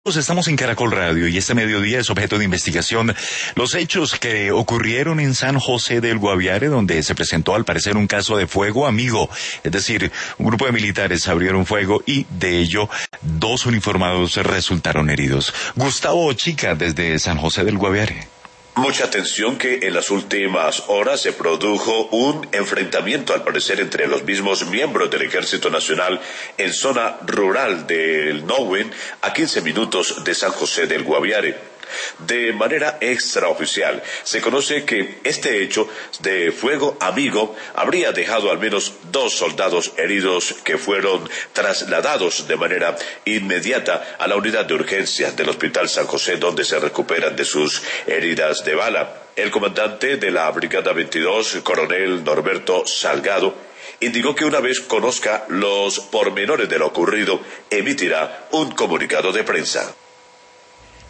Estamos en Caracol Radio y este mediodía es objeto de investigación los hechos que ocurrieron en San José del Guaviare, donde se presentó al parecer un caso de fuego amigo. Es decir, un grupo de militares abrieron fuego y de ello 2 uniformados resultaron heridos. Gustavo Chica, desde San José del Guaviare. Mucha atención que en las últimas horas se produjo un enfrentamiento, al parecer, entre los mismos miembros del Ejército Nacional en zona rural del Nahuen, a 15 minutos de San José del Guaviare. De manera extraoficial, se conoce que este hecho de fuego amigo habría dejado al menos 2 soldados heridos que fueron trasladados de manera inmediata a la unidad de urgencias del Hospital San José, donde se recuperan de sus heridas de bala. El comandante de la Brigada 22, coronel Norberto Salgado, indicó que una vez conozca los pormenores de lo ocurrido, emitirá un comunicado de prensa.